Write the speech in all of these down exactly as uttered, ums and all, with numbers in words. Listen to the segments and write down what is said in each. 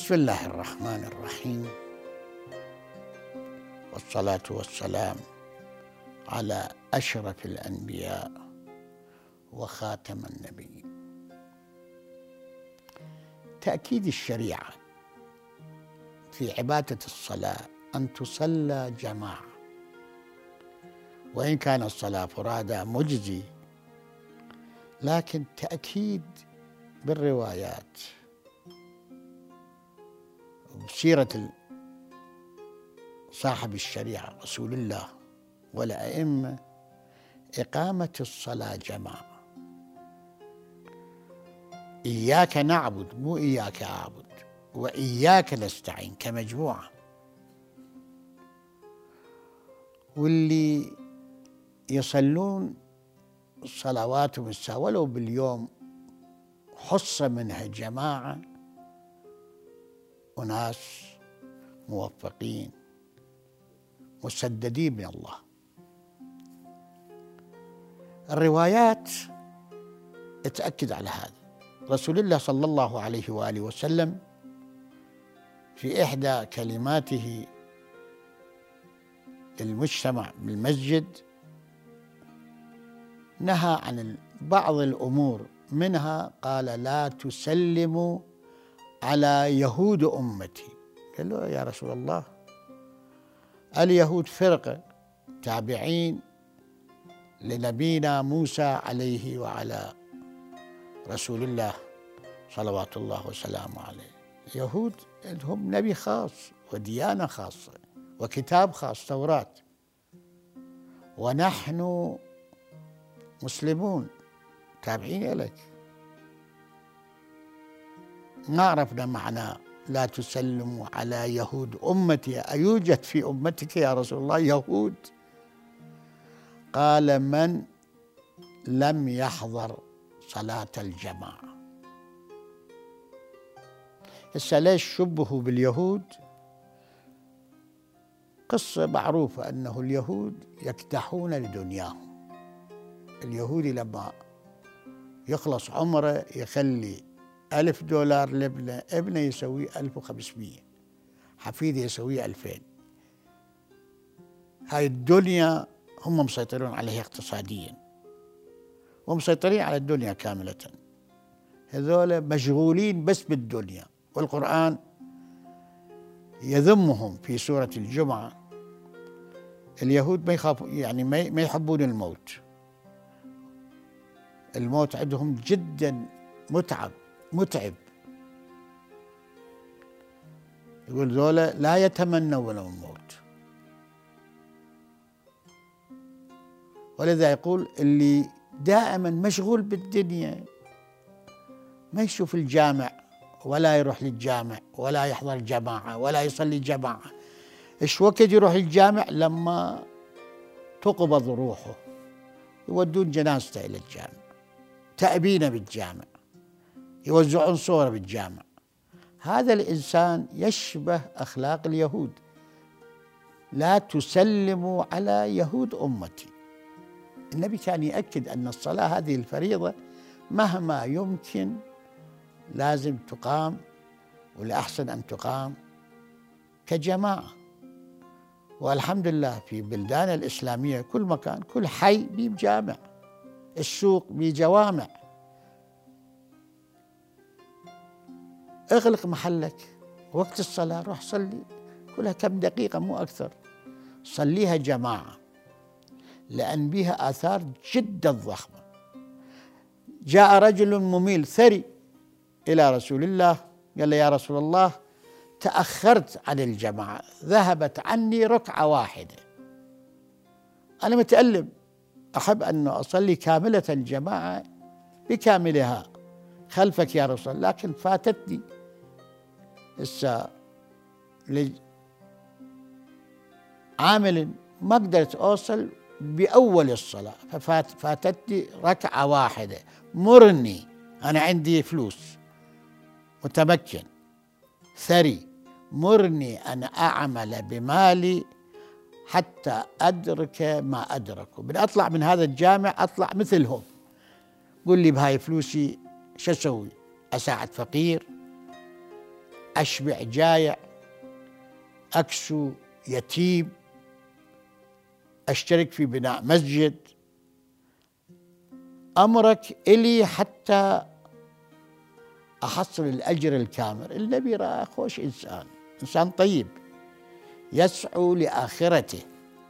بسم الله الرحمن الرحيم، والصلاة والسلام على أشرف الأنبياء وخاتم النبيين. تأكيد الشريعة في عبادة الصلاة أن تصلى جماعة، وإن كان الصلاة فرادى مجزي، لكن تأكيد بالروايات وبسيرة صاحب الشريعة رسول الله والأئمة إقامة الصلاة جماعة. إياك نعبد، مو إياك أعبد، وإياك نستعين كمجموعة. واللي يصلون صلواتهم الساعة ولو باليوم حصة منها جماعة، وناس موفقين مسددين من الله. الروايات تأكد على هذا. رسول الله صلى الله عليه وآله وسلم في إحدى كلماته للمجتمع بالمسجد نهى عن بعض الأمور، منها قال: لا تسلموا على يهود أمتي. قال له: يا رسول الله، اليهود فرقة تابعين لنبينا موسى عليه وعلى رسول الله صلوات الله وسلامه عليه. يهود هم نبي خاص وديانة خاصة وكتاب خاص، توراة، ونحن مسلمون تابعين لك. ما عرفنا معنى لا تسلموا على يهود أمتي. أيوجد في أمتك يا رسول الله يهود؟ قال: من لم يحضر صلاة الجماعة. هسه ليش شبهوا باليهود؟ قصة معروفة أنه اليهود يكدحون لدنياهم. اليهودي لما يخلص عمره يخلي ألف دولار لابنه، ابنه يسوي ألف وخمسمية، حفيده يسوي ألفين. هاي الدنيا هم مسيطرون عليها اقتصاديا، ومسيطرين على الدنيا كاملة. هذول مشغولين بس بالدنيا. والقرآن يذمهم في سورة الجمعة. اليهود ما يخافوا، يعني ما يحبون الموت. الموت عندهم جدا متعب متعب. يقول ذولا لا يتمنون الموت. ولذا يقول اللي دائما مشغول بالدنيا ما يشوف الجامع، ولا يروح للجامع، ولا يحضر جماعة، ولا يصلي جماعة. إيش وقت يروح الجامع؟ لما تقبض روحه يودون جنازته إلى الجامع، تأبينه بالجامع، يوزعون صورة بالجامع. هذا الإنسان يشبه أخلاق اليهود. لا تسلموا على يهود أمتي. النبي كان يأكد أن الصلاة هذه الفريضة مهما يمكن لازم تقام، والأحسن أن تقام كجماعة. والحمد لله في بلدان الإسلامية كل مكان، كل حي بيه جامع، السوق بيه جوامع. اغلق محلك وقت الصلاة، روح صلي، كلها كم دقيقة مو أكثر، صليها جماعة، لأن بها آثار جدا ضخمة. جاء رجل مميل ثري إلى رسول الله، قال له: يا رسول الله، تأخرت عن الجماعة، ذهبت عني ركعة واحدة، أنا متألم، أحب أن أصلي كاملة الجماعة بكاملها خلفك يا رسول الله، لكن فاتتني هسه عامل ما قدرت أوصل بأول الصلاة، ففاتتني ركعة واحدة، مرني، أنا عندي فلوس، متمكن، ثري، مرني أن أعمل بمالي حتى أدرك ما أدركوا. بدي أطلع من هذا الجامع أطلع مثلهم. قل لي بهاي فلوسي شو أسوي؟ أساعد فقير، أشبع جايع، أكسو يتيم، أشترك في بناء مسجد، أمرك إلي حتى أحصل الأجر الكامل. النبي رأى خوش إنسان، إنسان طيب يسعو لآخرته،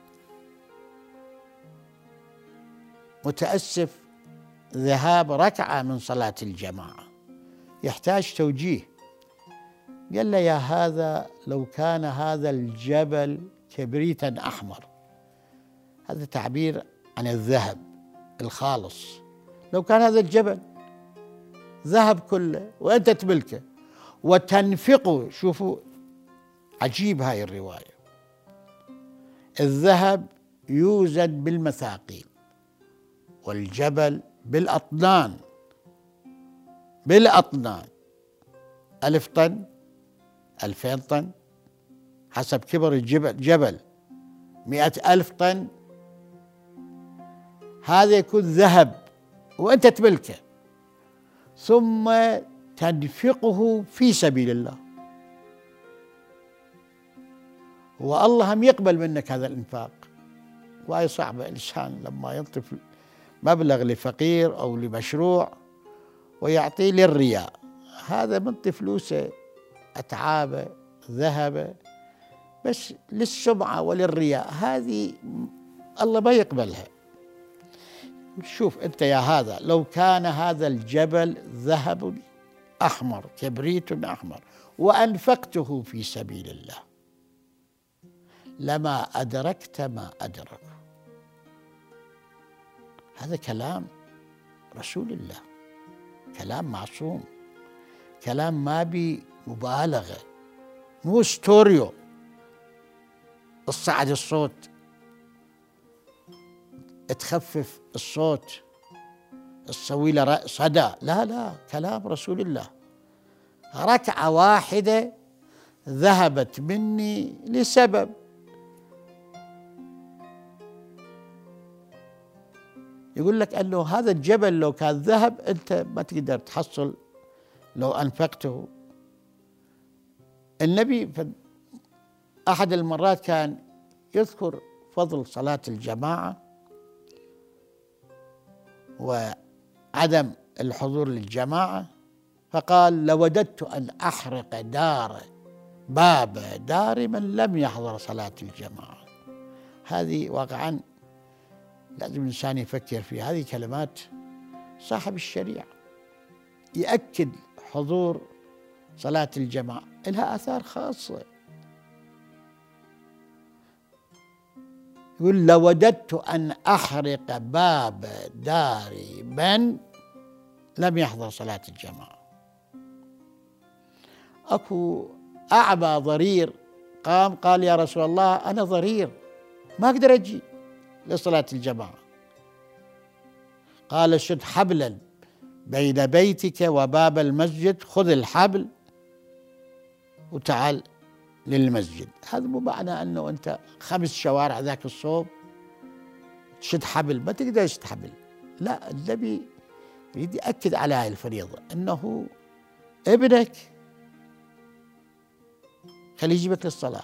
متأسف ذهاب ركعة من صلاة الجماعة، يحتاج توجيه. قال له: يا هذا لو كان هذا الجبل كبريتا أحمر، هذا تعبير عن الذهب الخالص، لو كان هذا الجبل ذهب كله وأنت تملكه وتنفقه. شوفوا عجيب هاي الرواية، الذهب يوزن بالمثاقيل والجبل بالأطنان، بالأطنان، ألف طن، ألفين طن، حسب كبر الجبل. جبل مئة ألف طن، هذا يكون ذهب وأنت تملكه، ثم تنفقه في سبيل الله، والله هم يقبل منك هذا الإنفاق. وهي صعبة، الإنسان لما ينطف مبلغ لفقير أو لمشروع ويعطيه للرياء، هذا منطي فلوسه أتعابه ذهبه بس للسمعة وللرياء، هذه الله ما يقبلها. شوف أنت يا هذا، لو كان هذا الجبل ذهب أحمر كبريت أحمر وأنفقته في سبيل الله لما أدركت ما أدرك. هذا كلام رسول الله، كلام معصوم، كلام ما بي مبالغة، مو ستوريو تصعد الصوت تخفف الصوت تسوي له صدى، لا لا، كلام رسول الله. ركعة واحدة ذهبت مني لسبب، يقول لك أنه هذا الجبل لو كان ذهب أنت ما تقدر تحصل لو أنفقته. النبي في أحد المرات كان يذكر فضل صلاة الجماعة وعدم الحضور للجماعة، فقال: لوددت أن أحرق دار باب دار من لم يحضر صلاة الجماعة. هذه واقعا لازم الإنسان يفكر فيها، هذه كلمات صاحب الشريعة يأكد حضور صلاة الجماعة، لها آثار خاصة. يقول: لوددت أن أحرق باب دار من لم يحضر صلاة الجماعة. أكو أعمى ضرير قام قال: يا رسول الله أنا ضرير ما أقدر أجي لصلاة الجماعة. قال: شد حبلا بين بيتك وباب المسجد، خذ الحبل وتعال للمسجد. هذا مو معنى أنه أنت خمس شوارع ذاك الصوب تشد حبل، ما تقدر تشد حبل، لا. النبي يريد يأكد على هذه الفريضة، أنه ابنك خليه يجيبك للصلاة،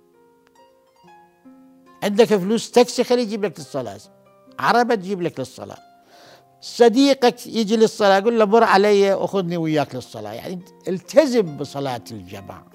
عندك فلوس تاكسي خليه يجيب لك للصلاة، عربة تجيب لك للصلاة، صديقك يجي للصلاة قل له مر علي وخذني وياك للصلاة، يعني التزم بصلاة الجماعة.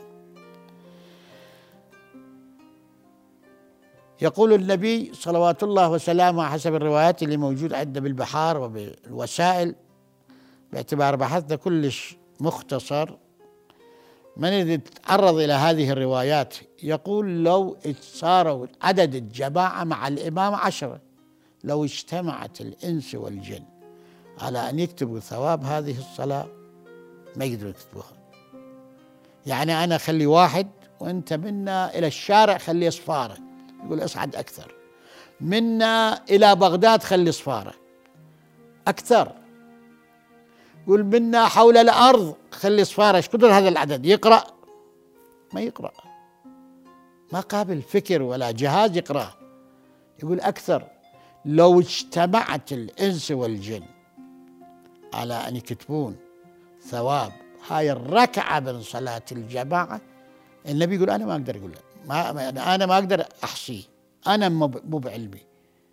يقول النبي صلوات الله وسلامه حسب الروايات اللي موجودة عندنا بالبحار وبالوسائل، باعتبار بحثنا كلش مختصر من يتعرض إلى هذه الروايات، يقول: لو صاروا عدد الجماعة مع الإمام عشرة، لو اجتمعت الإنس والجن على أن يكتبوا ثواب هذه الصلاة ما يقدروا يكتبوها. يعني أنا خلي واحد وأنت منا إلى الشارع خلي صفارة، يقول أصعد أكثر، منا إلى بغداد خلي صفارة أكثر، يقول منا حول الأرض خلي صفارة. ايش قدر هذا العدد يقرأ؟ ما يقرأ، ما قابل فكر ولا جهاز يقرأ. يقول أكثر، لو اجتمعت الإنس والجن على أن يكتبون ثواب هاي الركعة من صلاة الجماعة النبي يقول أنا ما أقدر أقول ما أنا ما أقدر أحصيه، أنا مو بعلمي،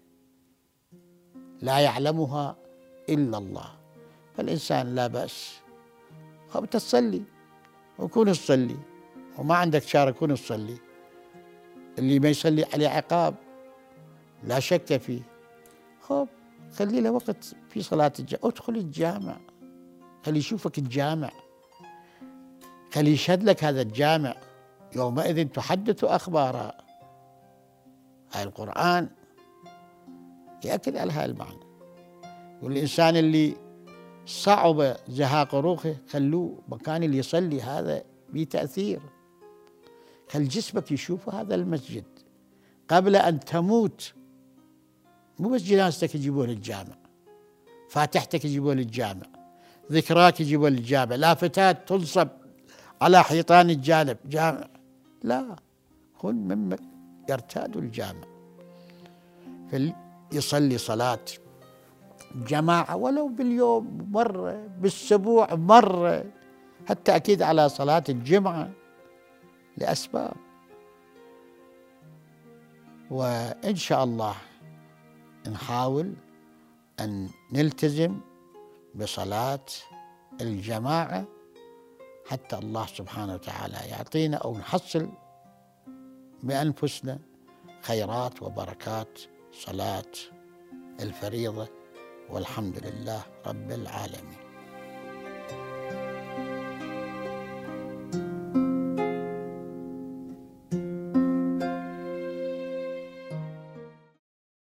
لا يعلمها إلا الله. فالإنسان لا بأس خب تصلي وكون تصلي، وما عندك شارع كون تصلي. اللي ما يصلي عليه عقاب لا شك فيه. خب خلي له وقت في صلاة الجامع، ادخل الجامع، خلي يشوفك الجامع، خلي يشهد لك هذا الجامع، يومئذ تحدث أخبارها. هاي القرآن يأكد على هذا المعنى. والإنسان اللي صعب زهاق روحه خلوه مكان اللي يصلي، هذا به تأثير. خل جسمك يشوف هذا المسجد قبل أن تموت. مو بس جنازتك يجيبون للجامع، فاتحتك يجيبون للجامع، ذكراك يجيبون للجامع، لافتات تنصب على حيطان الجانب جامع، لا، كن ممن يرتاد الجامع. فيصلي صلاة جماعة ولو باليوم مرة، بالأسبوع مرة، حتى أكيد على صلاة الجمعة لأسباب. وإن شاء الله نحاول أن نلتزم بصلاة الجماعة حتى الله سبحانه وتعالى يعطينا أو نحصل بأنفسنا خيرات وبركات صلاة الفريضة، والحمد لله رب العالمين.